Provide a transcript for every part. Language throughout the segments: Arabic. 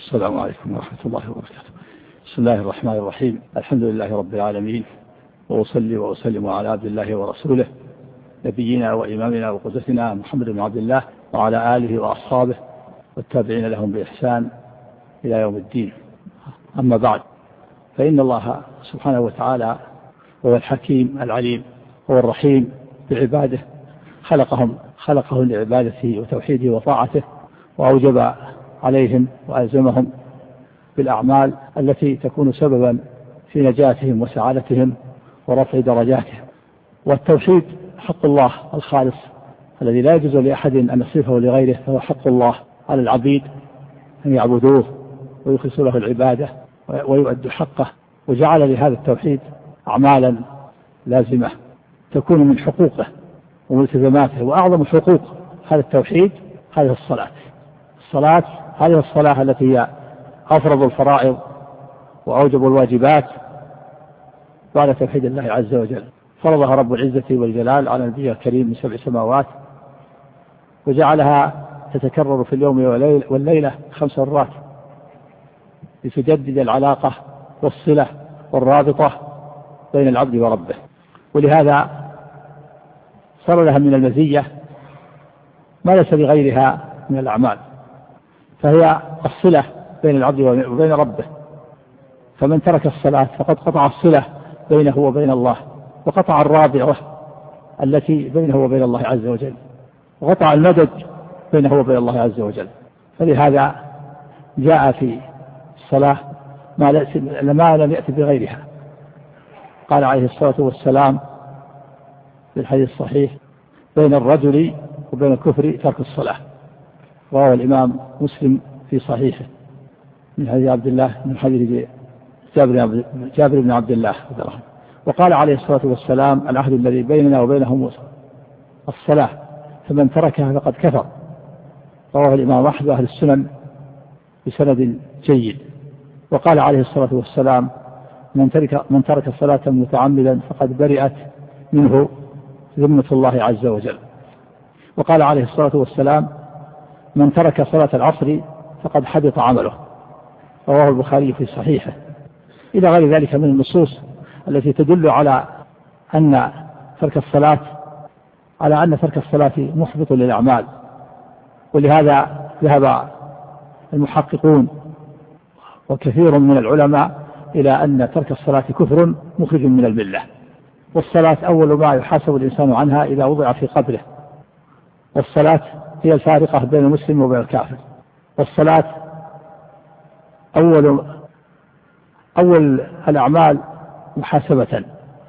السلام عليكم ورحمة الله وبركاته. بسم الله الرحمن الرحيم. الحمد لله رب العالمين، وأصلي وأسلم على عبد الله ورسوله نبينا وإمامنا وقدوتنا محمد بن عبد الله وعلى آله وأصحابه والتابعين لهم بإحسان إلى يوم الدين. أما بعد، فإن الله سبحانه وتعالى هو الحكيم العليم، هو الرحيم بعباده، خلقهم لعبادته وتوحيده وطاعته، وأوجب عليهم وألزمهم بالأعمال التي تكون سببا في نجاتهم وسعادتهم ورفع درجاتهم. والتوحيد حق الله الخالص الذي لا يجوز لأحد أن يصرفه لغيره، فهو حق الله على العبيد أن يعبدوه ويخلصوا له العبادة ويؤدوا حقه، وجعل لهذا التوحيد أعمالا لازمة تكون من حقوقه وملتزماته. وأعظم حقوق هذا التوحيد هذه الصلاة هذه الصلاة التي هي أفرض الفرائض وأوجب الواجبات بعد توحيد الله عز وجل. فرضها رب العزة والجلال على نبيه الكريم من 7 سماوات، وجعلها تتكرر في اليوم والليلة 5 مرات لتجدد العلاقة والصلة والرابطة بين العبد وربه. ولهذا صار لها من المزية ما ليس لغيرها من الأعمال، فهي الصلة بين العبد وبين ربه. فمن ترك الصلاة فقد قطع الصلة بينه وبين الله، وقطع الرابطة التي بينه وبين الله عز وجل، وقطع المدد بينه وبين الله عز وجل. فلهذا جاء في الصلاة ما لم يأتي بغيرها. قال عليه الصلاة والسلام في الحديث الصحيح: بين الرجل وبين الكفر ترك الصلاة. رواه الإمام مسلم في صحيحه من حديث عبد الله من حديث جابر بن عبد الله. وقال عليه الصلاة والسلام: العهد الذي بيننا وبينهم الصلاة، فمن تركها فقد كفر. رواه الإمام أحمد وأهل السنن بسند جيد. وقال عليه الصلاة والسلام: من ترك صلاة متعمدا فقد برئت منه ذمة الله عز وجل. وقال عليه الصلاة والسلام: من ترك صلاة العصر فقد حبط عمله. رواه البخاري في صحيحه. إلى غير ذلك من النصوص التي تدل على أن ترك الصلاة محبط للأعمال. ولهذا ذهب المحققون وكثير من العلماء إلى أن ترك الصلاة كفر مخرج من الملة. والصلاة أول ما يحاسب الإنسان عنها إذا وضع في قبره. والصلاة هي الفارقة بين المسلم وبين الكافر. والصلاة أول الأعمال محاسبة،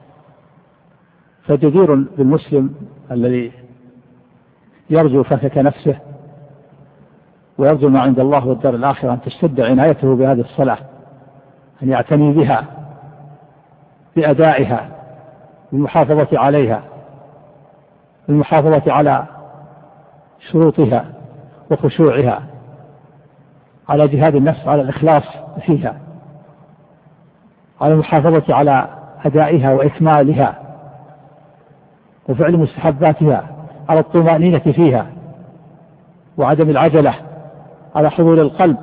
فجدير بالمسلم الذي يرجو فكك نفسه ويرجو ما عند الله والدار الآخرة أن تشتد عنايته بهذه الصلاة، أن يعتني بها بأدائها، بالمحافظة عليها، بالمحافظة على شروطها وخشوعها، على جهاد النفس، على الإخلاص فيها، على المحافظة على أدائها وإكمالها وفعل مستحباتها، على الطمأنينة فيها وعدم العجلة، على حضور القلب،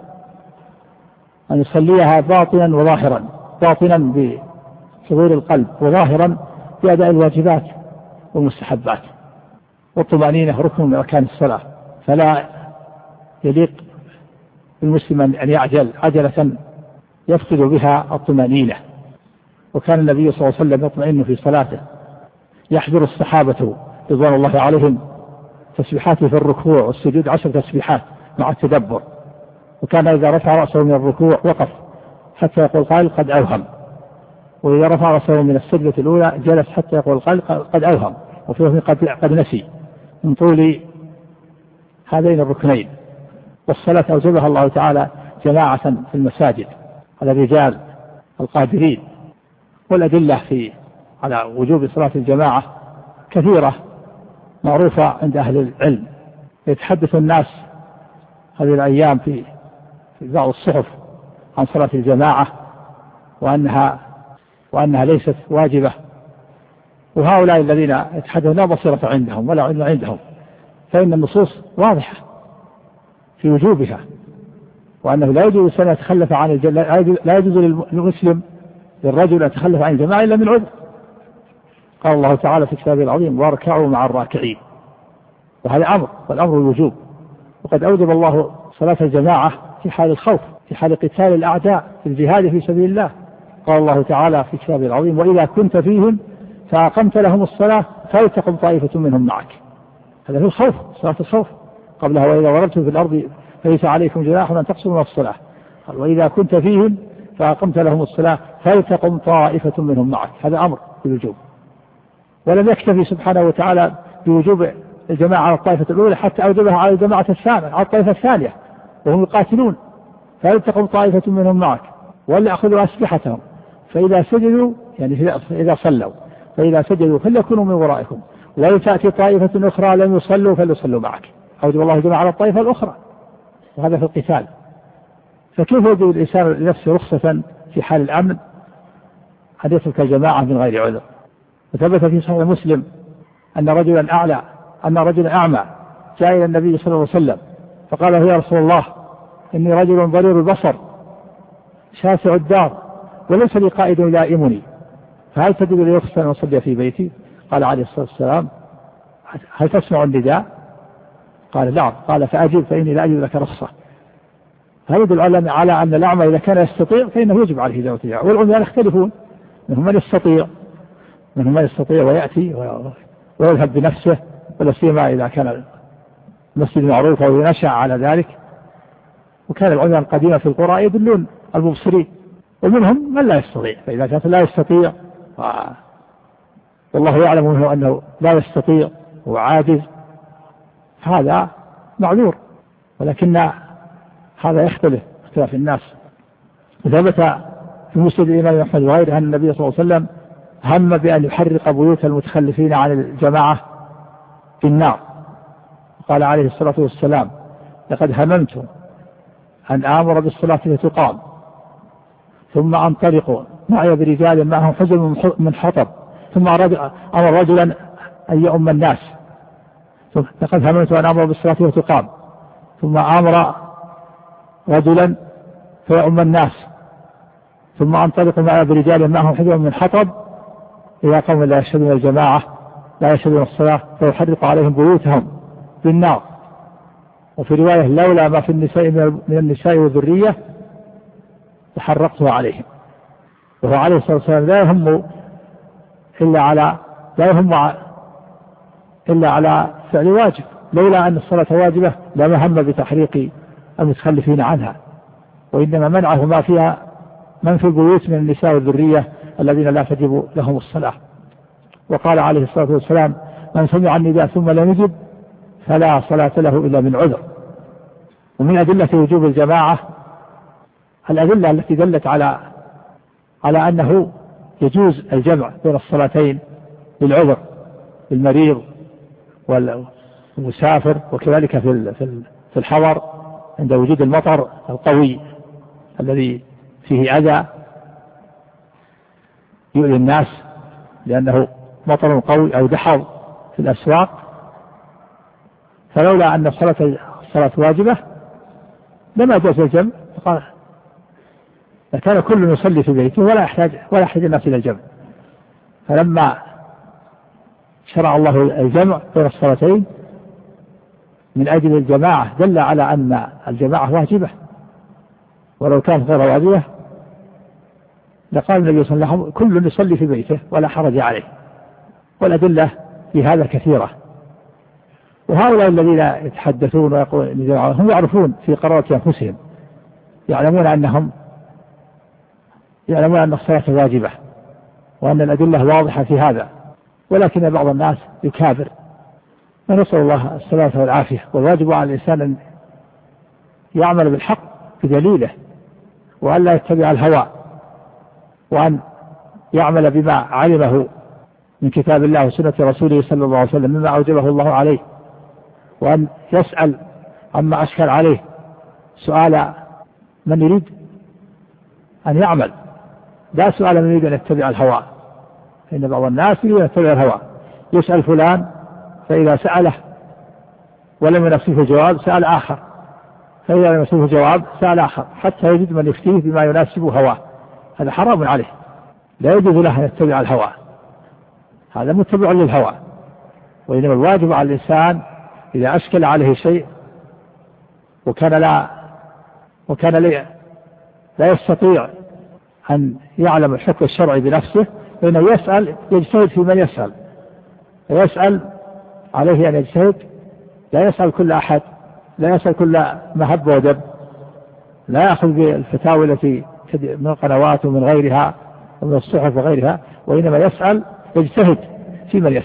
أن يصليها باطنا وظاهرا، باطنا بحضور القلب وظاهرا بأداء الواجبات والمستحبات. والطمأنينة ركن من أركان الصلاة، فلا يليق بالمسلم أن يعجل عجلة يفقد بها الطمأنينة. وكان النبي صلى الله عليه وسلم يطمئن في صلاته، يحضر الصحابة رضوان الله عليهم تسبيحاته في الركوع والسجود 10 تسبيحات مع التدبر. وكان إذا رفع رأسه من الركوع وقف حتى يقول قائل قد أوهم، وإذا رفع رأسه من السجدة الأولى جلس حتى يقول قائل قد أوهم، وفيه قد نسي، من طول هذين الركنين. والصلاة أوجبها الله تعالى جماعة في المساجد على الرجال القادرين. والأدلة على وجوب صلاة الجماعة كثيرة معروفة عند أهل العلم. يتحدث الناس هذه الأيام في بعض الصحف عن صلاة الجماعة وأنها ليست واجبة، وهؤلاء الذين يتحدثون لا بصيرة عندهم ولا علم عندهم، فإن النصوص واضحة في وجوبها وأنه لا يجوز أن يتخلف عن لا يجوز للمسلم للرجل أن يتخلف عن الجماعة إلا من عذر. قال الله تعالى في كتابه العظيم: واركعوا مع الراكعين. وهذا أمر، والأمر الوجوب. وقد أوجب الله صلاة الجماعة في حال الخوف، في حال قتال الأعداء، في الجهاد في سبيل الله. قال الله تعالى في كتابه العظيم: وإذا كنت فيهم فأقمت لهم الصلاة فلتقم طائفة منهم معك. هذا هو الخوف، صلاة الخوف. قبلها: وإذا ضربتم في الأرض فليس عليكم جناح أن تقصروا من الصلاة. قال: وإذا كنت فيهم فأقمت لهم الصلاة فلتقم طائفة منهم معك. هذا أمر بالوجوب. ولم يكتفي سبحانه وتعالى بوجوب الجماعة على الطائفة الأولى، حتى أوجبها على الجماعة الثانية، على الطائفة الثانية وهم يقاتلون: فلتقم طائفة منهم معك وليأخذوا أسلحتهم فإذا سجدوا، يعني إذا صلوا، فإذا سجدوا فليكونوا من ورائكم ولتأتي طائفة أخرى لم يصلوا فليصلوا معك. أوجب الله الجماعة على الطائفة الأخرى، وهذا في القتال. فكيف يجب الإنسان لنفسه رخصة في حال الأمن أن يترك الجماعة من غير عذر؟ وثبت في صحيح مسلم أن رجلا أعمى جاء إلى النبي صلى الله عليه وسلم فقال له: يا رسول الله، إني رجل ضرير البصر شاسع الدار وليس لي قائد يلائمني، فهل تجد لي رخصة أن أصلي في بيتي؟ قال عليه الصلاة والسلام: هل تسمع النداء؟ قال: نعم. قال: فأجب، فإني لا أجد لك رخصة. هذا يدل على أن الأعمى إذا كان يستطيع فإنه يجب عليه ذوات اليدين. والعميان يختلفون، منهم من يستطيع ويأتي ويذهب بنفسه، ولا سيما إذا كان المسجد معروف أو ينشأ على ذلك. وكان العميان قديما في القرى يدلون المبصرين، ومنهم من لا يستطيع. فإذا كان لا يستطيع والله يعلم منه أنه لا يستطيع وعاجز، هذا معذور. ولكن هذا يختلف اختلاف الناس. ثبت في مسند الإمام أحمد وغيره أن النبي صلى الله عليه وسلم هم بأن يحرق بيوت المتخلفين عن الجماعة في النار. قال عليه الصلاة والسلام: لقد هممت أن آمر بالصلاة فتقام ثم أنطلق معي برجال معهم حزم من حطب ثم أمر رجلا أن يؤم الناس. لقد هممت أن آمر بالصلاة فتقام ثم أمر رجلا فيؤم الناس ثم أنطلق معي برجال معهم حزم من حطب إلى قوم لا يشهدون الجماعة لا يشهدون الصلاة فيحرق عليهم بيوتهم بالنار. وفي رواية: لولا ما في النساء من النساء والذرية تحرقتها عليهم. وهو عليه الصلاة والسلام لا يهم إلا على فعل واجب. لولا أن الصلاة واجبة لما هم بتحريق المتخلفين عنها، وإنما منعه ما فيها من في البيوت من النساء والذرية الذين لا تجب لهم الصلاة. وقال عليه الصلاة والسلام: من سمع النداء ثم لم يجب فلا صلاة له إلا من عذر. ومن أدلة وجوب الجماعة الأدلة التي دلت على أنه يجوز الجمع بين الصلاتين للعذر، للمريض والمسافر، وكذلك في الحضر عند وجود المطر القوي الذي فيه أذى يؤذي الناس لأنه مطر قوي أو دحض في الأسواق. فلولا أن الصلاة واجبة لما جاز الجمع، فقال لكان كل يصلي في بيته ولا يحتاج الناس إلى الجمع. فلما شرع الله الجمع بين الصلاتين من أجل الجماعة دل على أن الجماعة واجبة، ولو كانت غير واجبة لقال النبي صلى الله عليه وسلم: كل يصلي في بيته ولا حرج عليه. والأدلة في هذا كثيرة. وهؤلاء الذين يتحدثون ويقولون هم يعرفون في قرارة أنفسهم، يعلمون أن الصلاة واجبة وأن الأدلة واضحة في هذا، ولكن بعض الناس يكابر. ونسأل الله السلامة والعافية. والواجب على الإنسان أن يعمل بالحق بدليله، وأن لا يتبع الهوى، وأن يعمل بما علمه من كتاب الله وسنة رسوله صلى الله عليه وسلم مما أوجبه الله عليه، وأن يسأل عما أشكل عليه سؤال من يريد أن يعمل، لا سؤال من يريد أن يتبع الهوى. فإن بعض الناس يريد أن يتبع الهوى، يسأل فلان فإذا سأله ولم ينفسه الجواب سأل آخر، فإذا لم يصله جواب سأل آخر حتى يجد من يفتيه بما يناسب هواه، هذا حرام عليه، لا يجوز له أن يتبع الهوى، هذا متبع للهوى. وإنما الواجب على الإنسان إذا أشكل عليه شيء وكان لا يستطيع أن يعلم الحكم الشرعي بنفسه، فإنه يجتهد في من يسأل عليه أن يجتهد، لا يسأل كل أحد، لا يسأل كل مهب ودب، لا يأخذ بالفتاوى التي من القنوات ومن غيرها ومن الصحف وغيرها، وإنما يجتهد في من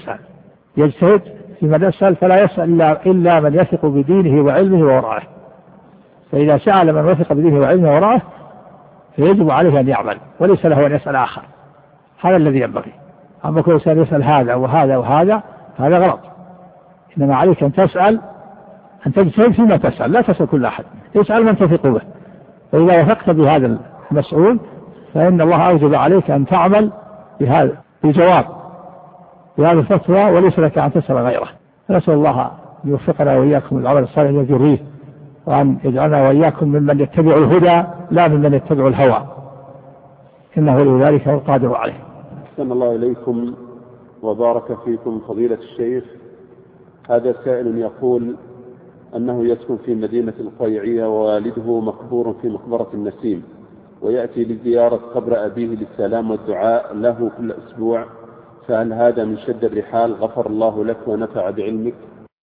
يسأل، فلا يسأل إلا من يثق بدينه وعلمه وورعه. فإذا سأل من وثق بدينه وعلمه وورعه فيجب عليه أن يعمل، وليس له أن يسأل آخر، هذا الذي ينبغي. أما كل إنسان يسأل هذا وهذا وهذا هذا غلط، إنما عليك أن تجتهد فيما تسأل، لا تسأل كل أحد، اسأل من تثق به. فإذا وثقت بهذا المسؤول فإن الله أوجب عليك أن تعمل بجواب بهذه الفتوى، وليس لك أن تسأل غيره. نسأل الله أن يوفقنا وإياكم العمل الصالح ويجريه، وأن يجعلنا وإياكم ممن يتبع الهدى لا ممن يتبع الهوى، إنه لذلك هو القادر عليه. أحسن الله إليكم وبارك فيكم فضيلة الشيخ. هذا سائل يقول أنه يسكن في مدينة القيعية ووالده مقبور في مقبرة النسيم، ويأتي لزيارة قبر أبيه للسلام والدعاء له كل أسبوع، فهل هذا من شد الرحال؟ غفر الله لك ونفع بعلمك.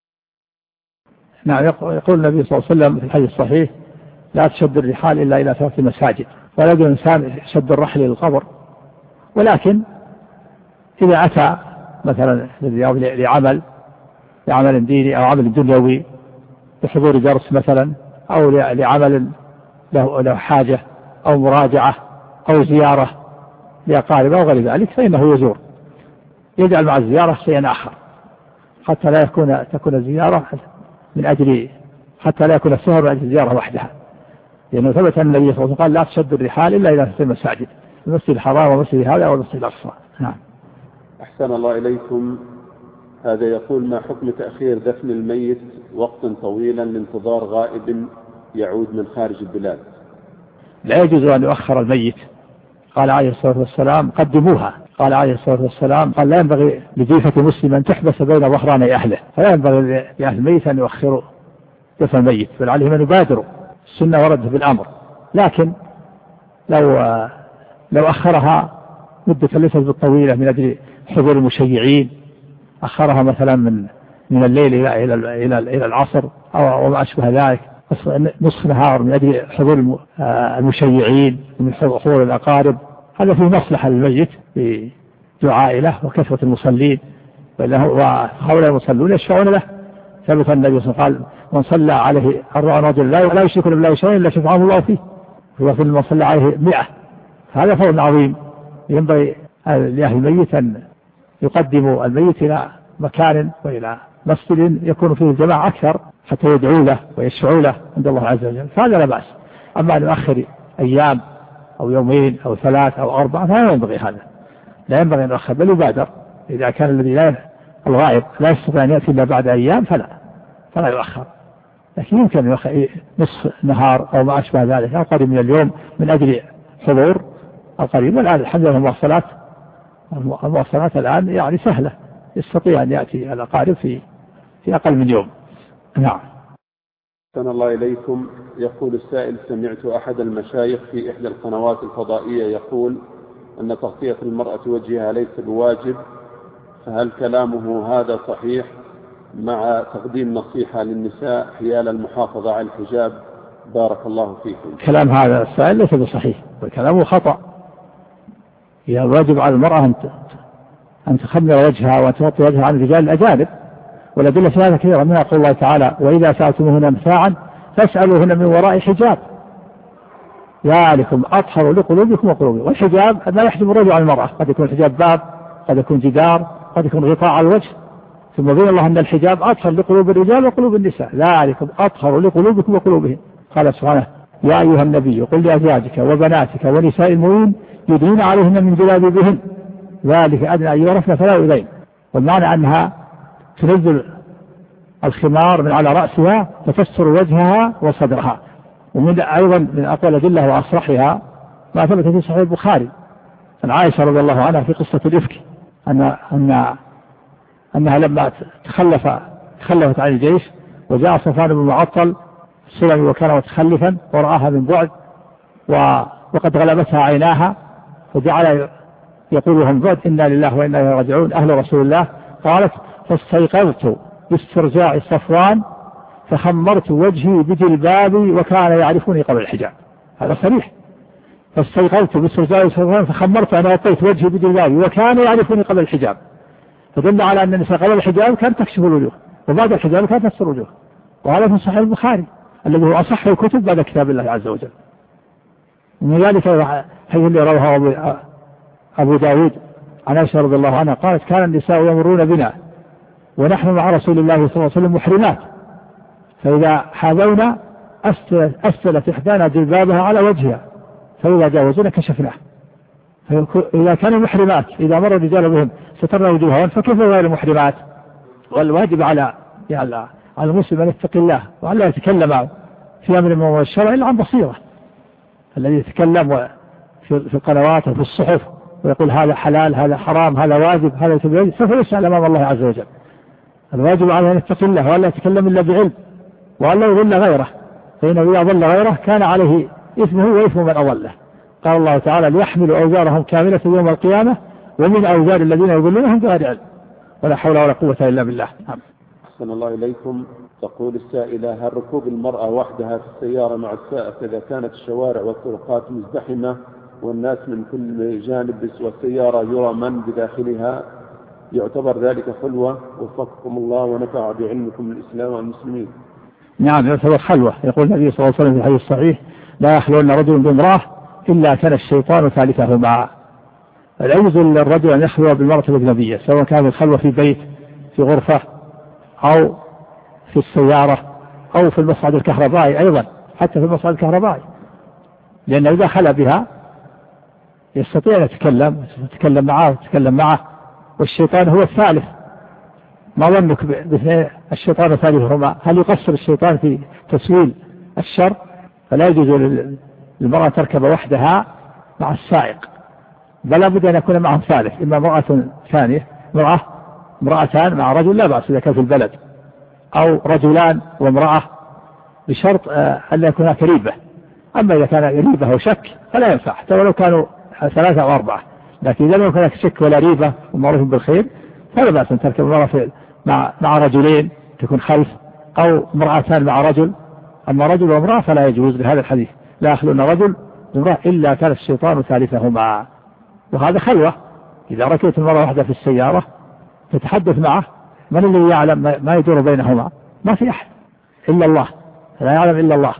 نعم، يقول النبي صلى الله عليه وسلم في الحديث الصحيح: لا تشد الرحال إلا إلى 3 مساجد. ولا يجوز الإنسان يشد الرحل للقبر، ولكن إذا أتى مثلا لعمل ديني أو عمل دنيوي، بحضور درس مثلا، أو لعمل له حاجة، أو مراجعة، أو زيارة لأقارب أو غير ذلك، فإنه يزور، يجعل مع الزيارة شيئا آخر، حتى لا تكون الزيارة حتى لا يكون السهر من أجل الزيارة وحدها، لأنه ثبت أن النبي صلى الله عليه وسلم قال: لا تشد الرحال إلا إلى 3 مساجد، المسجد الحرام ومسجد هذا والمسجد الأقصى. نعم. أحسن الله إليكم. هذا يقول: ما حكم تأخير دفن الميت وقتا طويلا لانتظار غائب يعود من خارج البلاد؟ لا يجوز أن يؤخر الميت. قال عليه الصلاة والسلام: قدموها. قال عليه الصلاة والسلام: قال: لا ينبغي لضيفة مسلم أن تحبس بين ظهراني أهله، فلا ينبغي لأهل الميت أن يؤخروا دفن الميت، بل عليهم أن يبادروا، السنة وردت بالأمر. لكن لو أخرها مدة ليست بالطويلة من أجل حضور المشيعين، أخرها مثلا من الليل إلى العصر أو ما أشبه ذلك، نصف نهار، من أجل حضور المشيعين ومن حضور الأقارب، هذا فيه مصلحة للميت بدعاء له وكثرة المصلين، وهؤلاء المصلون يشفعون له. ثبت النبي صلى الله عليه وسلم: قال: من صلى عليه 4 رجل لا يشرك بالله شيئا إلا شفعه الله فيه، وفي من صلى عليه 100. هذا فضل عظيم. ينبغي لأهل الميت أن يقدموا الميت إلى مكان وإلى مسجد يكون فيه الجماعة أكثر، حتى يدعوا له ويشفعوا له عند الله عز وجل، فهذا لا بأس. أما أن يؤخر أيام أو يومين أو 3 أو 4 فلا ينبغي هذا، لا ينبغي أن يؤخر، بل يبادر. إذا كان الذي الغائب لا يستطيع أن يأتي إلا بعد أيام فلا يؤخر، لكن يمكن نصف نهار أو ما أشبه ذلك أو قريب من اليوم من أجل حضور القريب. والآن الحمد لله المواصلات الآن يعني سهلة، يستطيع أن يأتي الأقارب في أقل من يوم. نعم. أحسن الله إليكم. يقول السائل: سمعت أحد المشايخ في إحدى القنوات الفضائية يقول أن تغطية المرأة وجهها ليس بواجب، فهل كلامه هذا صحيح، مع تقديم نصيحة للنساء حيال المحافظة على الحجاب؟ بارك الله فيكم. كلام هذا السائل ليس بصحيح، وكلامه خطأ. هي الواجب على المرأة أن تخمر وجهها وتغطي وجهها عن الرجال الأجانب، والأدلة في هذا كثيرة، منها قول الله تعالى: وإذا سألتموهن متاعا فاسألوهن من وراء حجاب ذلكم أطهر لقلوبكم وقلوبهم. والحجاب ما يحجب الرجل عن المرأة، قد يكون الحجاب باب، قد يكون جدار، قد يكون غطاء على الوجه. ثم بين الله أن الحجاب أطهر لقلوب الرجال وقلوب النساء، ذلكم أطهر لقلوبكم وقلوبهم. قال سبحانه: يا أيها النبي قل لأزواجك وبناتك ونساء المؤمنين يدنين عليهن من جلابيبهن ذلك أدنى أن يعرفن فلا يؤذين. والمعنى أنها تنزل الخمار من على رأسها فتستر وجهها وصدرها، ومن أيضا من أقوى الأدلة وأصرحها ما ثبت في صحيح البخاري عن عائشة رضي الله عنها في قصة الإفك أنها لما تخلفت عن الجيش وجاء صفوان بن معطل السلمي وكان متخلفا ورآها من بعد وقد غلبتها عيناها فجعل يقول لهم بعد إنا لله وإنا إليه راجعون أهل رسول الله. قالت فاستيقظت باسترجاع صفوان فخمرت وجهي بجلبابي وكان يعرفني قبل الحجاب. هذا صريح. فاستيقظت باسترجاع صفوان فخمرت أنا وطيت وجهي بجلبابي وكان يعرفني قبل الحجاب، فدل على أن النساء قبل الحجاب كانت تكشف الوجوه وبعد الحجاب كانت تستر الوجوه. وهذا في صحيح البخاري الذي هو أصح الكتب بعد كتاب الله عز وجل. ومن ذلك حيث اللي رواه أبو داود عن عائشة رضي الله عنها قالت كان النساء يمرون بنا ونحن مع رسول الله صلى الله عليه وسلم محرمات، فإذا حاذونا أسفلت إحدانا جلبابها على وجهها فإذا جاوزونا كشفناه. إذا كانوا محرمات إذا مر الرجال بهم سترنا وجوههم فكيف غير المحرمات؟ والواجب على المسلم أن يتقي الله وأن لا يتكلم في أمر من الشرع إلا عن بصيرة. الذي يتكلم في القنوات وفي الصحف ويقول هذا حلال هذا حرام هذا واجب هذا تبعيد سوف يسأل أمام الله عز وجل. الواجب عليه أن يتقي الله وأن لا يتكلم إلا بعلم وأن لا يضل غيره، فإنه إذا ضل غيره كان عليه إثمه وإثم من أضله. قال الله تعالى ليحملوا أوزارهم كاملة يوم القيامة ومن أوزار الذين يضلونهم بغير علم ولا حول ولا قوة إلا بالله. أحسن الله إليكم. تقول السائلة هل ركوب المرأة وحدها في السيارة مع السائق إذا كانت الشوارع والطرقات مزدحمة والناس من كل جانب والسيارة يرى من بداخلها يعتبر ذلك خلوة؟ وفقكم الله ونفع بعلمكم الإسلام والمسلمين. نعم يعتبر خلوة. يقول النبي صلى الله عليه وسلم في الحديث الصحيح لا يخلون رجل بامرأة إلا كان الشيطان ثالثهما. العجز للرجل أن يخلو بالمرأة الأجنبية سواء كان الخلوة في بيت في غرفة أو في السيارة أو في المصعد الكهربائي، أيضا حتى في المصعد الكهربائي، لأنه إذا خلى بها يستطيع أن يتكلم معه والشيطان هو الثالث. ما ظنك باثنين الشيطان ثالثهما؟ هل يقصر الشيطان في تسويل الشر؟ فلا يجوز للمرأة تركب وحدها مع السائق، بل لابد أن يكون معهم ثالث، إما امرأة ثانية امرأتان مع رجل لا بأس إذا كان في البلد، أو رجلان وامرأة بشرط أن لا يكون ريبة. أما إذا كان ريبة وشك فلا ينفع حتى ولو كانوا 3 أو 4، لكن إذا لم يكن شك ولا ريبة ومعروف بالخير فلا بأس أن تركب المرأة مع رجلين تكون خلف، أو امرأتان مع رجل. أما رجل وامرأة فلا يجوز لهذا الحديث لا يخلون رجل وامرأة إلا كان الشيطان ثالثهما. وهذا خلوة. إذا ركبت المرأة واحدة في السيارة تتحدث معه من الذي يعلم ما يدور بينهما؟ ما في أحد إلا الله، لا يعلم إلا الله.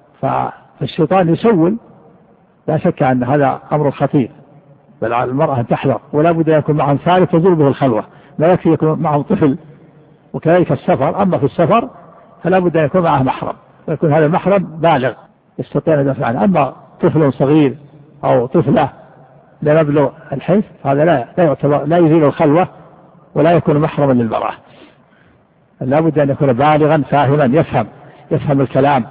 فالشيطان يسول، لا شك أن هذا أمر خطير، بل على المرأة أن تحذر ولا بد أن يكون معهم ثالث تزول به الخلوة، لا يكفي يكون معهم طفل. وكذلك السفر، أما في السفر فلا بد أن يكون معه محرم ويكون هذا المحرم بالغ يستطيع أن يدافع عنه. أما طفل صغير أو طفلة لا يبلغ الحنث هذا لا يزيل الخلوة ولا يكون محرما للمرأة. لا بد أن يكون بالغا فاهما يفهم الكلام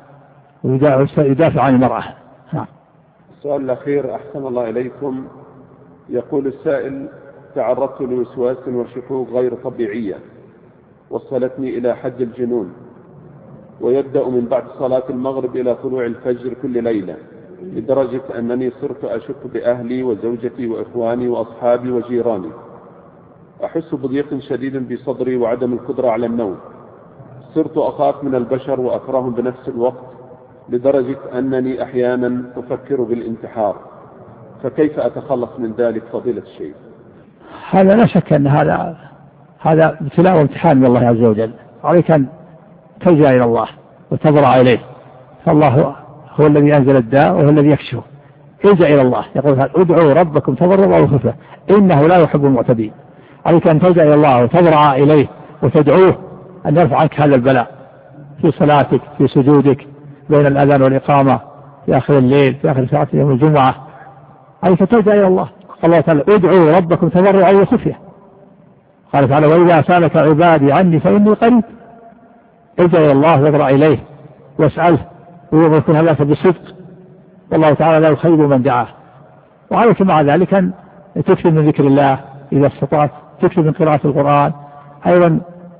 ويدافع عن المرأة. السؤال الأخير أحسن الله إليكم. يقول السائل تعرضت لوسواس وشكوك غير طبيعية وصلتني إلى حد الجنون، ويبدأ من بعد صلاة المغرب إلى طلوع الفجر كل ليلة، لدرجة أنني صرت أشك بأهلي وزوجتي وإخواني وأصحابي وجيراني. أحس بضيق شديد بصدري وعدم القدرة على النوم. صرت أخاف من البشر وأكرههم بنفس الوقت، لدرجة أنني أحيانا أفكر بالانتحار. فكيف أتخلص من ذلك فضيلة الشيخ؟ هذا لا شك أن هذا ابتلاء وامتحان من الله عز وجل. عليك أن تلجأ إلى الله وتضرع إليه، فالله هو الذي أنزل الداء وهو الذي يكشفه. الجأ إلى الله. يقول ادعوا ربكم تضرعوا وخفية إنه لا يحب المعتدين. عليك أن تلجأ إلى الله وتضرع إليه وتدعوه أن يرفع عنك هذا البلاء في صلاتك في سجودك بين الأذان والإقامة في آخر الليل في آخر ساعة يوم الجمعة. عليك تلجأ إلى الله. قال الله تعالى ادعوا ربكم تضرعوا وخفية. قال تعالى وإذا سألك عبادي عني فإني قريب. الجأ إلى الله واضرع إليه واسأله ويكون هذا بصدق، والله تعالى لا يخيب من دعاه. وعليك مع ذلك أن تكثر من ذكر الله إذا استطعت، تكثر من قراءة القرآن أيضا.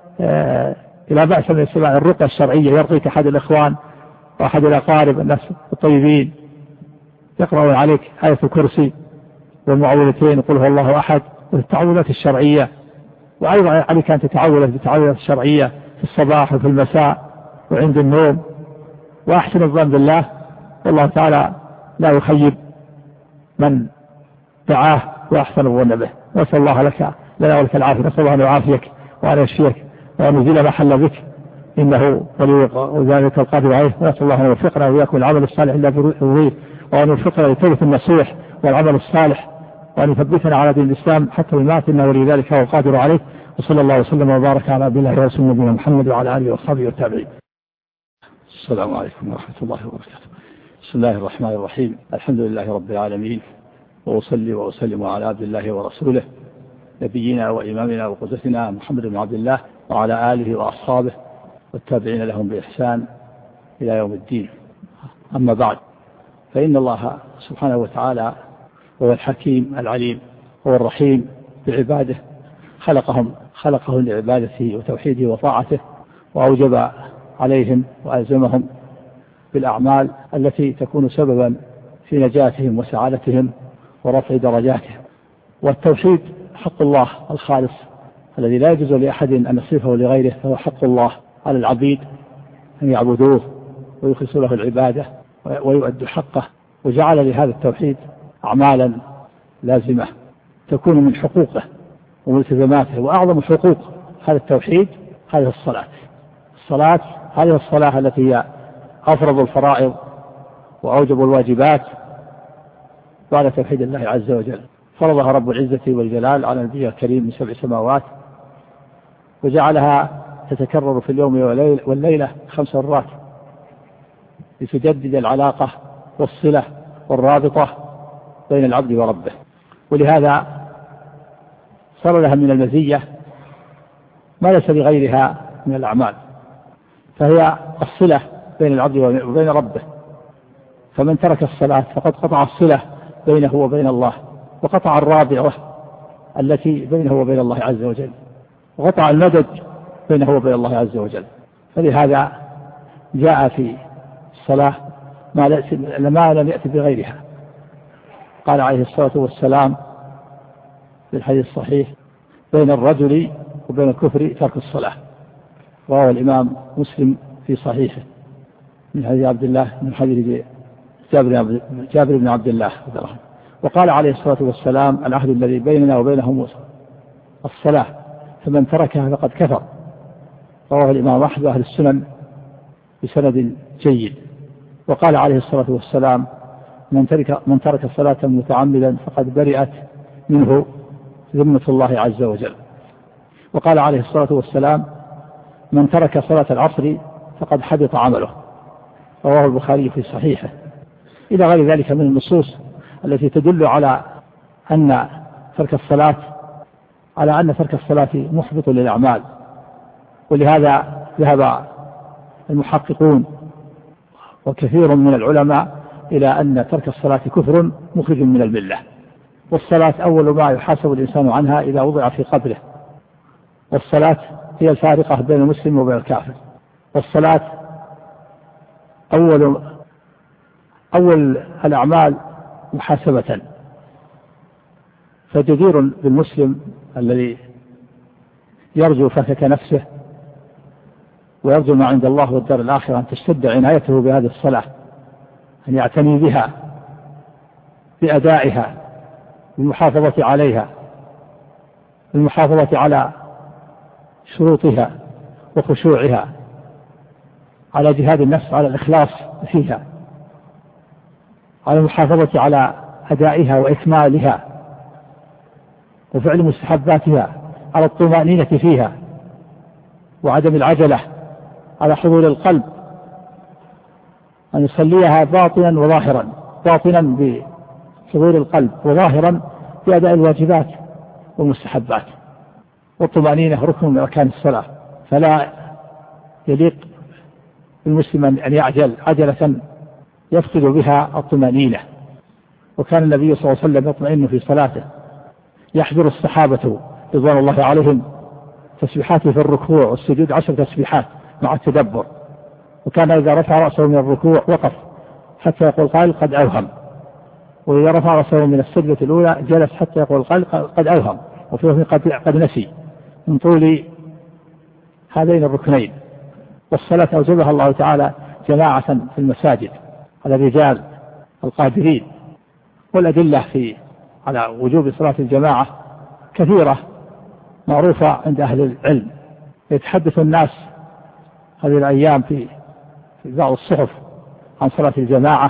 إلى بأس من استماع الرقى الشرعية، يرقيك أحد الإخوان وأحد الأقارب الناس الطيبين يقرأون عليك آية الكرسي والمعوذتين وقل هو الله أحد والتعوذات الشرعية. وأيضا عليك أن تتعوذ بالتعوذات الشرعية في الصباح وفي المساء وعند النوم، وأحسن الظن بالله، والله تعالى لا يخيب من دعاه وأحسن الظن به. نسأل الله لنا ولك العافية، نسأل الله أن يعافيك وأن يشفيك وأن يزيل محل بك، إنه ولي ذلك القادر عليه. ونسأل الله أن يوفقنا وإياكم العمل الصالح إلا برؤيه، وأن يوفقنا للتوبة النصوح والعمل الصالح، وأن يثبتنا على دين الإسلام حتى الممات، إنه ولي ذلك هو القادر عليه. وصلى الله وسلم وبارك على عبد الله ورسوله نبينا محمد وعلى آله وصحبه والتابعين. السلام عليكم ورحمة الله وبركاته. بسم الله الرحمن الرحيم، الحمد لله رب العالمين، وأصلي وأسلم على عبد الله ورسوله نبينا وإمامنا وقدوتنا محمد بن عبد الله وعلى آله وأصحابه والتابعين لهم بإحسان إلى يوم الدين. أما بعد، فإن الله سبحانه وتعالى هو الحكيم العليم، هو الرحيم بعباده، خلقهم لعبادته وتوحيده وطاعته، وأوجب عليهم وألزمهم بالأعمال التي تكون سببا في نجاتهم وسعادتهم ورفع درجاتهم. والتوحيد حق الله الخالص الذي لا يجوز لأحد أن يصرفه لغيره، فهو حق الله على العبيد أن يعبدوه ويخلصوا له العبادة ويؤدوا حقه. وجعل لهذا التوحيد أعمالا لازمة تكون من حقوقه وملتزماته. وأعظم حقوق هذا التوحيد هذه الصلاة، هذه الصلاة التي هي أفرض الفرائض وأوجب الواجبات بعد توحيد الله عز وجل. فرضها رب العزة والجلال على نبيه الكريم من 7 سماوات، وجعلها تتكرر في اليوم والليلة 5 مرات لتجدد العلاقة والصلة والرابطة بين العبد وربه. ولهذا صار لها من المزية ما ليس لغيرها من الأعمال، فهي الصلة بين العبد وبين ربه. فمن ترك الصلاة فقد قطع الصلة بينه وبين الله، وقطع الرابطة التي بينه وبين الله عز وجل، وقطع المدد بينه وبين الله عز وجل. فلهذا جاء في الصلاة ما لم يأتي بغيرها. قال عليه الصلاة والسلام في الحديث الصحيح: بين الرجل وبين الكفر ترك الصلاة. رواه الإمام مسلم في صحيحه من حديث عبد الله من حديث جابر بن عبد الله. وقال عليه الصلاة والسلام: العهد الذي بيننا وبينهم الصلاة، فمن تركها فقد كفر. رواه الإمام أحمد وأهل السنن بسند جيد. وقال عليه الصلاة والسلام: من ترك الصلاة متعمدا فقد برئت منه ذمة الله عز وجل. وقال عليه الصلاة والسلام: من ترك صلاة العصر فقد حبط عمله. رواه البخاري في صحيحه. إلى غير ذلك من النصوص التي تدل على أن ترك الصلاة محبط للأعمال. ولهذا ذهب المحققون وكثير من العلماء إلى أن ترك الصلاة كفر مخرج من الملة. والصلاة أول ما يحاسب الإنسان عنها إذا وضع في قبره، والصلاة هي الفارقة بين المسلم وبين الكافر. والصلاة أول الأعمال محاسبة، فجدير بالمسلم الذي يرجو فكك نفسه ويرجو ما عند الله والدار الآخرة أن تشتد عنايته بهذه الصلاة، أن يعتني بها بأدائها، بالمحافظة عليها، بالمحافظة على شروطها وخشوعها، على جهاد النفس، على الإخلاص فيها، على المحافظة على أدائها وإكمالها وفعل مستحباتها، على الطمأنينة فيها وعدم العجلة، على حضور القلب، أن يصليها باطنا وظاهرا، باطنا بحضور القلب وظاهرا بأداء الواجبات والمستحبات. والطمأنينة ركن من أركان الصلاة، فلا يليق المسلم أن يعجل عجلة يفقد بها الطمأنينة. وكان النبي صلى الله عليه وسلم يطمئن في صلاته، يحضر الصحابة رضوان الله عليهم تسبيحاته في الركوع والسجود 10 تسبيحات مع التدبر، وكان إذا رفع رأسه من الركوع وقف حتى يقول قائل قد أوهم، وإذا رفع رأسه من السجدة الأولى جلس حتى يقول قائل قد أوهم، وفيه قد نسي من طول هذين الركنين. والصلاة أوجبها الله تعالى جماعة في المساجد على الرجال القادرين، والأدلة على وجوب صلاة الجماعة كثيرة معروفة عند أهل العلم. يتحدث الناس هذه الأيام في بعض الصحف عن صلاة الجماعة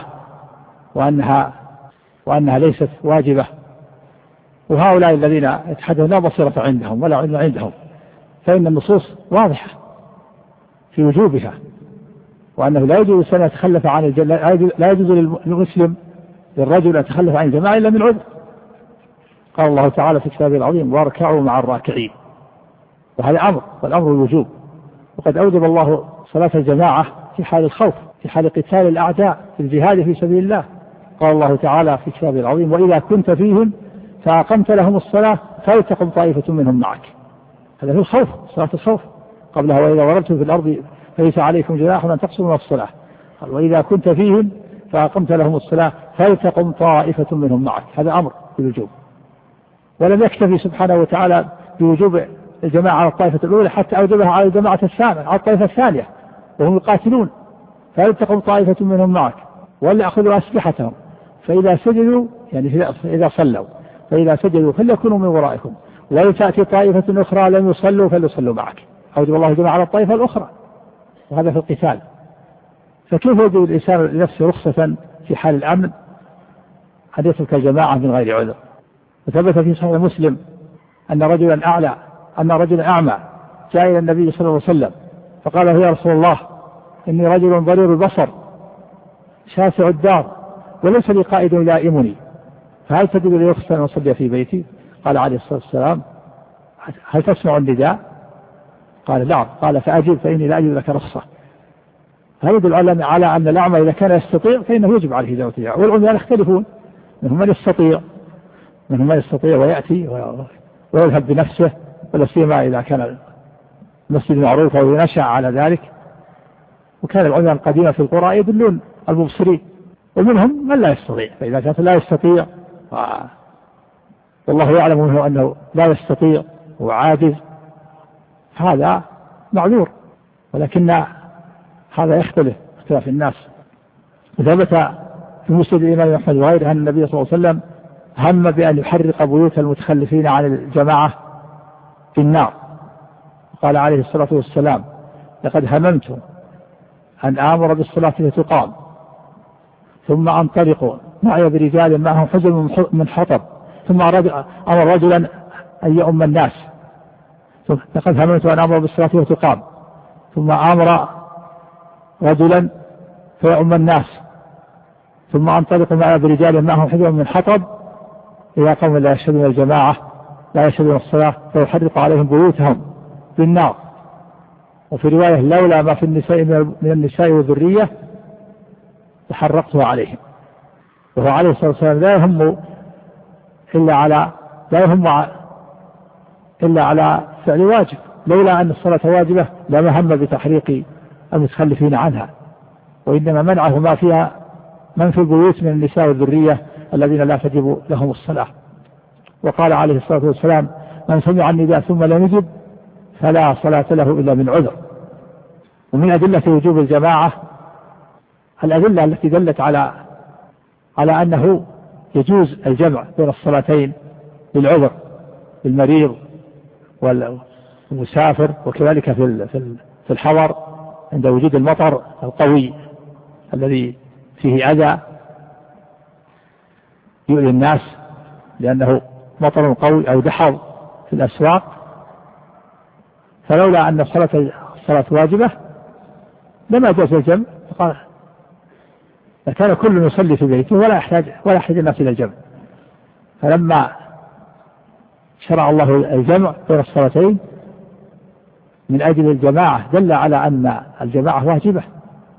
وأنها ليست واجبة، وهؤلاء الذين يتحدثون لا بصيرة عندهم ولا علم عندهم، فإن النصوص واضحة في وجوبها، وأنه لا يجوز أن يتخلف عن لا يجوز للمسلم للرجل أن يتخلف عن الجماعة إلا من عذر. قال الله تعالى في كتابه العظيم واركعوا مع الراكعين، وهذا أمر، والأمر الوجوب. وقد أوجب الله صلاة الجماعة في حال الخوف، في حال قتال الأعداء في الجهاد في سبيل الله. قال الله تعالى في كتابه العظيم وإذا كنت فيهم فأقمت لهم الصلاة فلتقم طائفة منهم معك. هذا في الخوف، صلاة الخوف قبلها وإذا ضربتم في الأرض فليس عليكم جناح أن تقصروا من الصلاة. قال وإذا كنت فيهم فأقمت لهم الصلاة فلتقم طائفة منهم معك، هذا أمر بالوجوب. ولم يكتفي سبحانه وتعالى بوجوب الجماعة على الطائفة الأولى، حتى أوجبها على الجماعة الثانية، على الطائفة الثانية وهم يقاتلون، فلتقم طائفة منهم معك وليأخذوا أسلحتهم فإذا سجدوا، يعني إذا صلوا فإذا سجدوا فليكونوا من ورائكم ولتأتي طائفة أخرى لم يصلوا فليصلوا معك. أوجب الله جماعة على الطائفة الأخرى، وهذا في القتال. فكيف يجب الإنسان لنفسه رخصة في حال الأمن أن يترك الجماعة من غير عذر؟ وثبت في صحيح مسلم أن رجلا أعمى جاء إلى النبي صلى الله عليه وسلم فقال له يا رسول الله إني رجل ضرير البصر شاسع الدار وليس لي قائد يلائمني، فهل تجد لي رخصة أن أصلي في بيتي؟ قال عليه الصلاة والسلام هل تسمع النداء؟ قال نعم. قال فأجب فإني لا أجد لك رخصة. هذا يدل على أن الأعمى إذا كان يستطيع فإنه يجب عليه دعوته، والعميان يختلفون، منهم من يستطيع ويأتي ويذهب بنفسه، ولا سيما إذا كان المسجد معروف أو ينشأ على ذلك. وكان العميان القديمة في القرى يدلون المبصرين، ومنهم من لا يستطيع، فإذا كان لا يستطيع والله يعلم منه أنه لا يستطيع وعاجز هذا معذور، ولكن هذا يختلف اختلاف الناس. وثبت في مسند الإمام أحمد وغيره أن النبي صلى الله عليه وسلم هم بأن يحرق بيوت المتخلفين عن الجماعة في النار. قال عليه الصلاة والسلام لقد هممت أن آمر بالصلاة فتقام ثم أنطلق معي برجال معهم حزم من حطب ثم أمر رجلا أن يؤم الناس، لقد هممت أن آمر بالصلاة فتقام ثم أمر رجلا فيؤم الناس ثم أنطلق معي برجال معهم حزم من حطب إذا قوم لا يشهدون الجماعة لا يشهدون الصلاة فيحرق عليهم بيوتهم بالنار. وفي رواية لولا ما في النساء من النساء والذرية تحرقتها عليهم. وهو عليه الصلاة والسلام لا يهم إلا على فعل واجب، لولا أن الصلاة واجبة لما هم بتحريق المتخلفين عنها، وإنما منعه ما فيها من في البيوت من النساء والذرية الذين لا تجب لهم الصلاة. وقال عليه الصلاة والسلام من سمع النداء ثم لم يجب فلا صلاة له إلا من عذر. ومن أدلة وجوب الجماعة الأدلة التي دلت على أنه يجوز الجمع بين الصلاتين للعذر، للمريض والمسافر، وكذلك في الحضر عند وجود المطر القوي الذي فيه أذى يؤذي الناس لأنه مطر قوي أو دحض في الأسواق. فلولا أن الصلاة واجبة لما جاز الجمع، فقال لكان كل يصلي في بيته ولا يحتاج الناس إلى الجمع. فلما شرع الله الجمع بين الصلاتين من أجل الجماعة دل على أن الجماعة واجبة،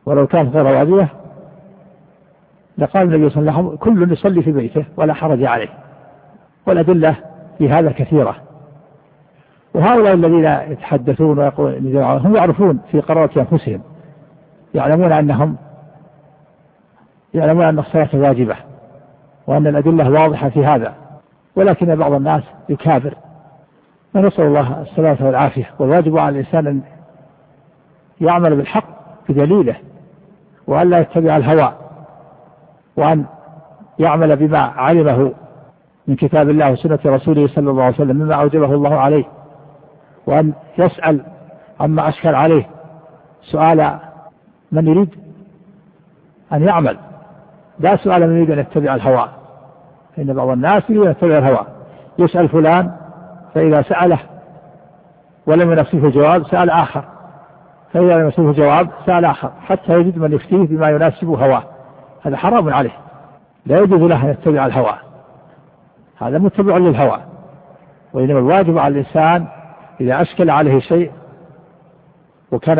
ولو كانت غير واجبة لقال النبي صلى الله عليه وسلم كل يصلي في بيته ولا حرج عليه. والأدلة في هذا كثيرة. وهؤلاء الذين يتحدثون ويقولون هم يعرفون في قرارة أنفسهم، يعلمون أن الصلاة واجبة وأن الأدلة واضحة في هذا، ولكن بعض الناس يكابر. ونسأل الله السلامة والعافية. والواجب على الإنسان أن يعمل بالحق بدليله، وأن لا يتبع الهوى، وأن يعمل بما علمه من كتاب الله وسنة رسوله صلى الله عليه وسلم مما أوجبه الله عليه، وأن يسأل عما أشكل عليه سؤال من يريد أن يعمل، لا سؤال من يريد أن يتبع الهوى. فإن بعض الناس يريد أن يتبع الهوى، يسأل فلان فإذا سأله ولم ينصفه جواب سأل آخر، فإذا لم ينصفه جواب سأل آخر، حتى يجد من يفتيه بما يناسب هواه. هذا حرام عليه، لا يجوز له أن يتبع الهوى، هذا متبع للهوى. وإنما الواجب على الإنسان إذا أشكل عليه شيء وكان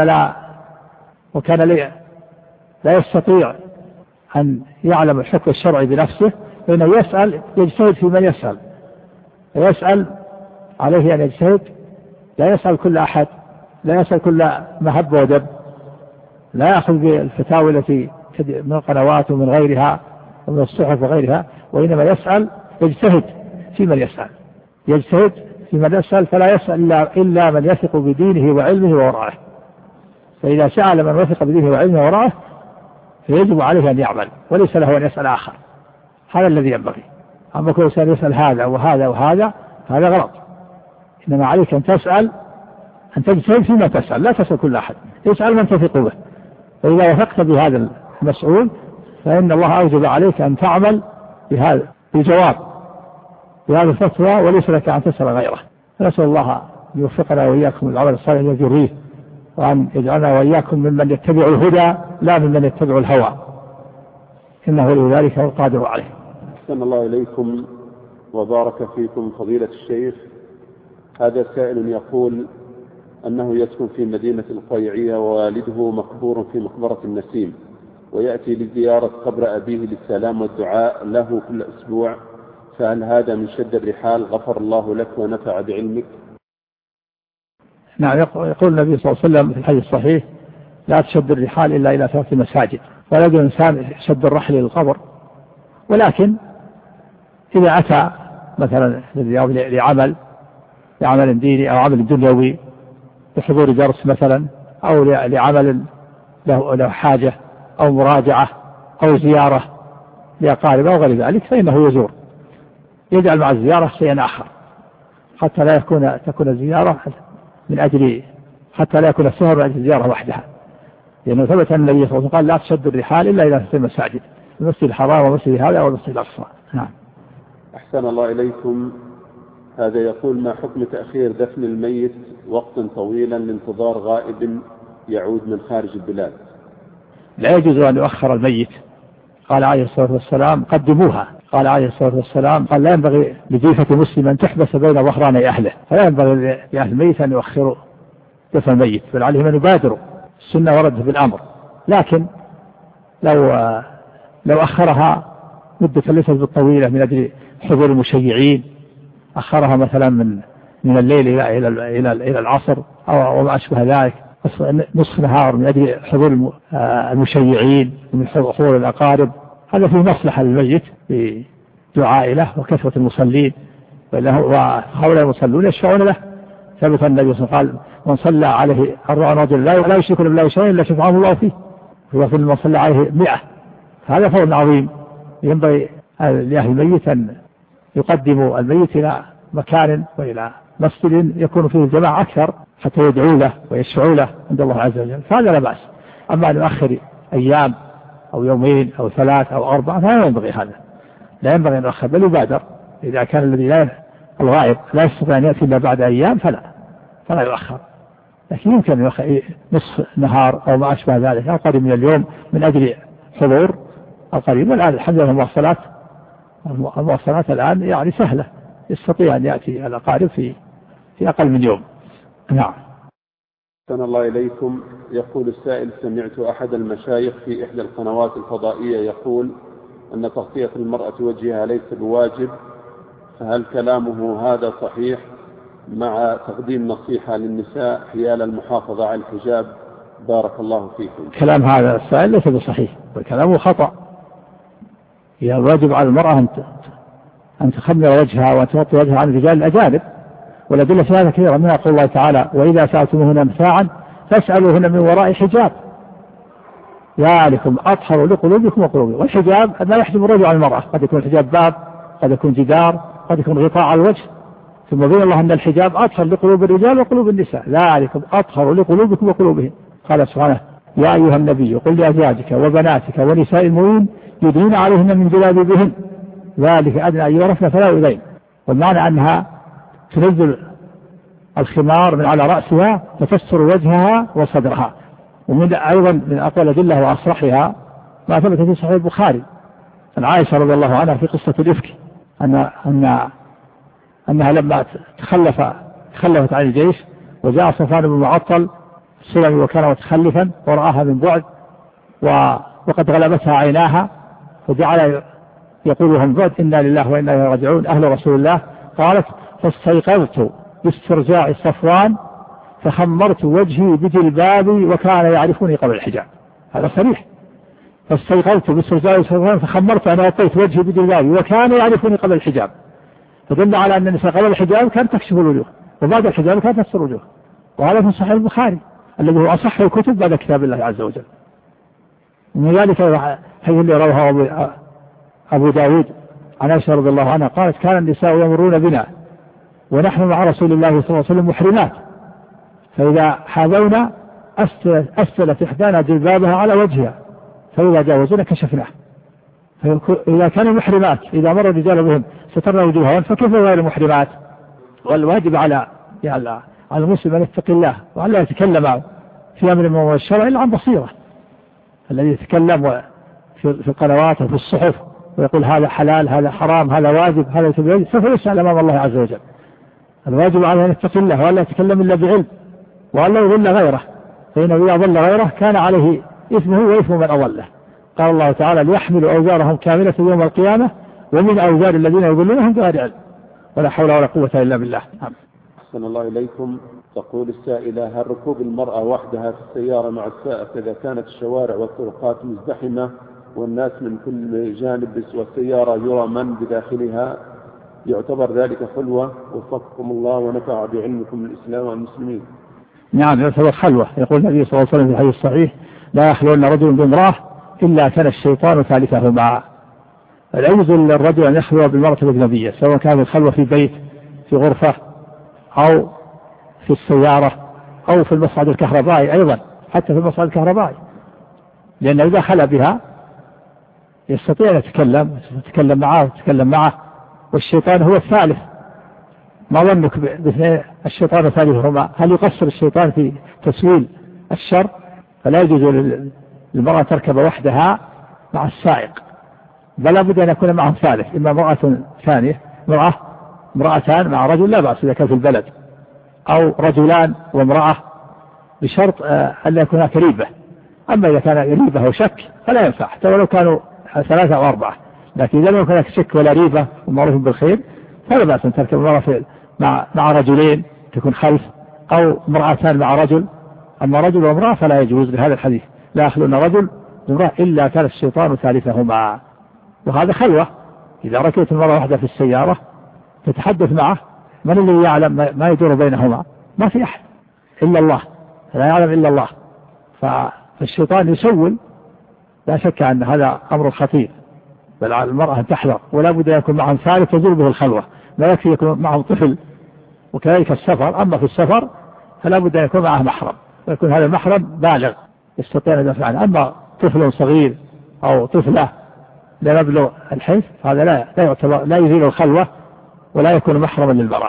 لا يستطيع أن يعلم الحكم الشرعي بنفسه، فإنه يجتهد في من يسأل عليه أن يجتهد، لا يسأل كل أحد، لا يسأل كل مهب ودب، لا يأخذ بالفتاوى التي من القنوات ومن غيرها ومن الصحف وغيرها، وإنما يجتهد في من يسأل، فلا يسأل إلا من يثق بدينه وعلمه وورعه. فإذا سأل من وثق بدينه وعلمه وورعه فيجب عليه أن يعمل، وليس له أن يسأل آخر. هذا الذي ينبغي. أما كل إنسان يسأل هذا وهذا وهذا، هذا غلط. إنما عليك أن تسأل، أن تجتهد فيما تسأل، لا تسأل كل أحد، اسأل من تثق به. فإذا وثقت بهذا المسؤول فإن الله أوجب عليك أن تعمل بهذا الجواب بهذه الفتوى، وليس لك أن تسأل غيره. نسأل الله أن يوفقنا وإياكم العمل الصالح ويجريه، وأن يجعلنا وإياكم ممن يتبع الهدى لا ممن يتبع الهوى، إنه لذلك هو القادر عليه. أحسن الله إليكم وبارك فيكم فضيلة الشيخ. هذا سائل يقول أنه يسكن في مدينة القيعية ووالده مقبور في مقبرة النسيم، ويأتي لزيارة قبر أبيه للسلام والدعاء له كل أسبوع، فهل هذا من شد الرحال؟ غفر الله لك ونفع بعلمك. نعم، يقول النبي صلى الله عليه وسلم في الحديث الصحيح لا تشد الرحال إلا إلى 3 مساجد. ولا يجوز الإنسان يشد الرحل للقبر، ولكن إذا أتى مثلا لعمل ديني أو عمل دنيوي، لحضور درس مثلا، أو لعمل له حاجة، أو مراجعة، أو زيارة لأقارب أو غير ذلك، فإنه يزور، يجعل مع الزيارة شيئا آخر، حتى لا تكون الزيارة من أجل، حتى لا يكون السهر من أجل الزيارة وحدها، لأنه ثبت أن النبي صلى الله عليه وسلم قال لا تشد الرحال إلا إلى 3 مساجد، المسجد الحرام ومسجد هذا والمسجد الأقصى. نعم. أحسن الله إليكم. هذا يقول ما حكم تأخير دفن الميت وقتا طويلا لانتظار غائب يعود من خارج البلاد؟ لا يجوز أن يؤخر الميت. قال عليه الصلاة والسلام قدموها. قال عليه الصلاة والسلام قال لا ينبغي لجيفة مسلم أن تحبس بين ظهراني أهله، فلا ينبغي لأهل الميت أن يؤخروا دفن الميت، بل عليهم أن يبادروا، السنة وردت بالأمر. لكن لو أخرها مدة ليست بالطويلة من أجل حضور المشيعين، أخرها مثلا من الليل إلى العصر أو ما أشبه ذلك، نصف نهار من أجل حضور المشيعين ومن حضور الأقارب، هذا فيه مصلحة للميت بدعاء له وكثرة المصلين، وهؤلاء المصلون يشفعون له. ثبت النبي صلى الله عليه وسلم قال من صلى عليه 40 رجل لا يشرك بالله شيئا إلا شفعه الله فيه، وفي من صلى عليه 100. هذا فضل عظيم. ينبغي لأهل الميت أن يقدموا الميت إلى مكان وإلى مسجد يكون فيه الجماعة أكثر حتى يدعوا له ويشفعوا له عند الله عز وجل، فهذا لا بأس. أما أن يؤخر أيام أو يومين أو 3 أو 4 فلا ينبغي هذا، لا ينبغي أن يؤخر، بل يبادر. إذا كان الذي الغائب لا يستطيع أن يأتي إلا بعد أيام فلا يؤخر، لكن يمكن أن يؤخر نصف نهار أو ما أشبه ذلك أو قريب من اليوم من أجل حضور القريب. والآن الحمد لله المواصلات الآن يعني سهلة، يستطيع أن يأتي الأقارب في أقل من يوم. نعم. أحسن الله إليكم. يقول السائل: سمعت أحد المشايخ في إحدى القنوات الفضائية يقول أن تغطية المرأة وجهها ليس بواجب، فهل كلامه هذا صحيح مع تقديم نصيحة للنساء حيال المحافظة على الحجاب؟ بارك الله فيكم. كلام هذا السائل ليس بصحيح وكلامه خطأ. هي الواجب على المرأة أن تخمر وجهها وأن تغطي وجهها عن الرجال الأجانب، والأدلة في هذا كثيرة، منها قول الله تعالى: وإذا سألتموهن متاعا فاسألوهن من وراء حجاب ذلكم أطهر لقلوبكم وقلوبهم. والحجاب ما يحجب الرجل عن المرأة، قد يكون الحجاب باب، قد يكون جدار، قد يكون غطاء على الوجه. ثم بين الله أن الحجاب أطهر لقلوب الرجال وقلوب النساء، ذلكم أطهر لقلوبكم وقلوبهم. قال سبحانه: يا أيها النبي قل لأزواجك وبناتك ونساء المؤمنين يدنين عليهن من جلابيبهن ذلك أدنى أن يعرفن فلا يؤذين. والمعنى أنها تنزل الخمار من على رأسها فتستر وجهها وصدرها. ومن أيضا من أقوال الأدلة وأصرحها ما ثبت في صحيح البخاري عن عائشة رضي الله عنها في قصة الإفك أنها لما تخلفت عن الجيش وجاء صفوان بن معطل السلمي وكان متخلفا ورآها من بعد وقد غلبتها عيناها، فجعل يقول لهم بعد: إنا لله وإنا إليه راجعون أهل رسول الله. قالت: فاستيقظت باسترجاع صفوان فخمرت وجهي بجلبابي وكان يعرفني قبل الحجاب. هذا صريح. فاستيقظت باسترجاع صفوان فخمرت أنا وطيت وجهي بجلبابي وكان يعرفني قبل الحجاب، فدل على أن النساء قبل الحجاب كانت تكشف الوجوه وبعد الحجاب كانت تستر الوجوه. وهذا في صحيح البخاري الذي هو أصح الكتب بعد كتاب الله عز وجل. ومن ذلك حيث اللي رواه أبو داود عن عائشة رضي الله عنها قالت: كان النساء يمرون بنا ونحن مع رسول الله صلى الله عليه وسلم محرمات، فإذا حاذونا أسفلت إحدانا جلبابها على وجهها فإذا جاوزونا كشفناه. فإذا كانوا محرمات إذا مر الرجال بهم سترنا وجوههم، فكيف غير المحرمات؟ والواجب على المسلم أن يتقي الله وأن لا يتكلم في أمر من الشرع إلا عن بصيرة. الذي يتكلم في القنوات وفي الصحف ويقول هذا حلال هذا حرام هذا واجب هذا يتبين سوف يسأل أمام الله عز وجل. الواجب عليه أن يتقي الله وأن لا يتكلم إلا بعلم وأن لا يضل غيره، فإنه إذا ضل غيره كان عليه إثمه وإثم من أضله. قال الله تعالى: ليحملوا أوزارهم كاملة يوم القيامة ومن أوزار الذين يضلونهم بغير علم ولا حول ولا قوة إلا بالله. أحسن الله إليكم. تقول السائلة: هل ركوب المرأة وحدها في السيارة مع السائق إذا كانت الشوارع والطرقات مزدحمة والناس من كل جانب والسيارة يرى من بداخلها يعتبر ذلك خلوة؟ وفقكم الله ونفع بعلمكم الإسلام والمسلمين. نعم، يعتبر خلوة. يقول النبي صلى الله عليه وسلم في الحديث الصحيح: لا يخلون رجل بامرأة إلا كان الشيطان ثالثهما. لا يجوز للرجل أن يخلو بالمرأة الأجنبية سواء كان الخلوة في بيت في غرفة أو في السيارة أو في المصعد الكهربائي، أيضا حتى في المصعد الكهربائي، لأنه إذا خلأ بها يستطيع أن يتكلم معه والشيطان هو الثالث. ما ظنك باثنين الشيطان ثالثهما؟ هل يقصر الشيطان في تسويل الشر؟ فلا يجوز للمرأة تركب وحدها مع السائق، بل لابد أن يكون معهم ثالث، إما امرأة ثانية امرأتان مع رجل لا بأس إذا كان في البلد، أو رجلان وامرأة بشرط أن لا يكون هناك ريبة. أما إذا كان ريبة وشك فلا ينفع حتى ولو كانوا 3 أو 4، لكن إذا لم يكن هناك شك ولا ريبة ومعروف بالخير فلا بأس أن تركب المرأة مع رجلين تكون خلف، أو امرأتان مع رجل. أما رجل وامرأة فلا يجوز لهذا الحديث: لا يخلون رجل وامرأة إلا كان الشيطان ثالثهما. وهذا خلوة. إذا ركبت المرأة واحدة في السيارة تتحدث معه، من الذي يعلم ما يدور بينهما؟ ما في أحد إلا الله، لا يعلم إلا الله. فالشيطان يسول، لا شك أن هذا أمر خطير، بل على المرأة أن تحذر، ولا بد أن يكون معهم ثالث تزول به الخلوة، لا يكفي يكون معهم طفل. وكذلك السفر، أما في السفر فلا بد أن يكون معه محرم، ويكون هذا المحرم بالغ يستطيع أن يدافع عنه. أما طفل صغير أو طفلة لا يبلغ الحنث هذا لا يزيل الخلوة ولا يكون محرما للمرأة.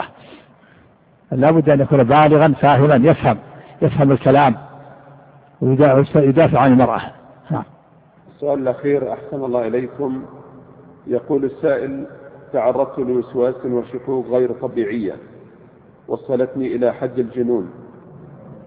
لا بد أن يكون بالغا فاهما يفهم الكلام ويدافع عن المرأة. السؤال الأخير: أحسن الله إليكم. يقول السائل: تعرضت لوسواس وشكوك غير طبيعية وصلتني إلى حد الجنون،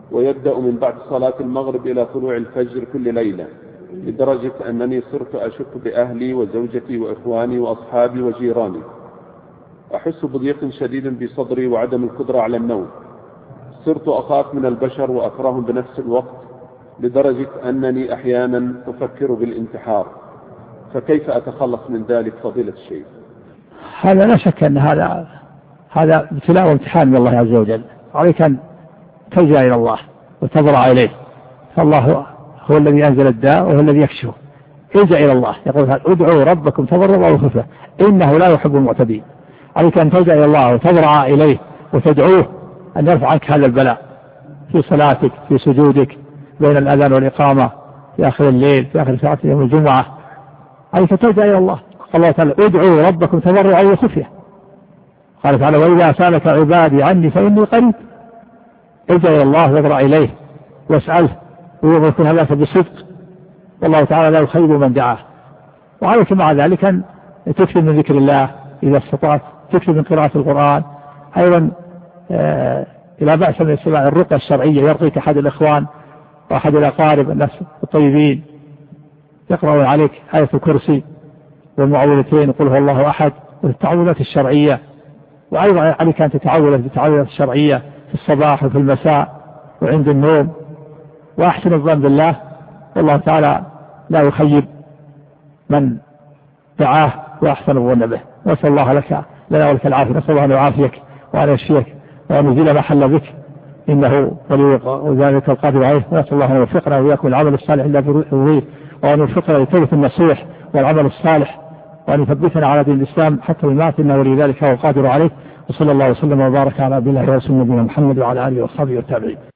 ويبدأ من بعد صلاة المغرب إلى طلوع الفجر كل ليلة، لدرجة أنني صرت أشك بأهلي وزوجتي وإخواني وأصحابي وجيراني. أحس بضيق شديد بصدري وعدم القدرة على النوم. صرت أخاف من البشر وأكرههم بنفس الوقت، لدرجة أنني أحيانا أفكر بالانتحار. فكيف أتخلص من ذلك فضيلة الشيخ؟ هذا لا شك أن هذا ابتلاء وامتحان من الله عز وجل، عليك أن تلجأ إلى الله وتضرع إليه، فالله هو الذي أنزل الداء وهو الذي يكشفه. الجأ إلى الله، يقول ادعوا ربكم تضرعوا وخفية إنه لا يحب المعتدين. عليك أن تلجأ إلى الله وتضرع إليه وتدعوه أن يرفع عنك هذا البلاء في صلاتك، في سجودك، بين الأذان والإقامة، في آخر الليل، في آخر ساعة يوم الجمعة. عليك تلجأ إلى الله. قال الله تعالى ادعوا ربكم تضرعوا وخفية. قال تعالى وإذا سألك عبادي عني فإني قريب. الجأ إلى الله واضرع إليه واسأله ويكون هذا بصدق، والله تعالى لا يخيب من دعاه. وعليك مع ذلك أن تكثر من ذكر الله إذا استطعت، تكثر من قراءة القرآن. أيضا لا بأس من استماع الرقى الشرعية، يرقيك أحد الإخوان وأحد الأقارب الناس الطيبين يقرأون عليك آية الكرسي والمعوذتين قل هو الله أحد والتعوذات الشرعية. وأيضا عليك أن تتعوذ بالتعوذات الشرعية في الصباح وفي المساء وعند النوم. وأحسن الظن بالله، والله تعالى لا يخيب من دعاه وأحسن الظن به. نسأل الله لنا ولك العافية. نسأل الله أن يعافيك وأن يشفيك وأن يزيل محل بك، إنه ولي ذلك القادر عليه. ونسأل الله أن يوفقنا وإياكم العمل الصالح إلا بروحه، وأن يوفقنا للتوبة النصوح والعمل الصالح، وأن يثبتنا على دين الإسلام حتى الممات، إنه ولي ذلك هو القادر عليه. وصلى الله وسلم وبارك على عبد الله ورسوله نبينا محمد وعلى آله وصحبه والتابعين.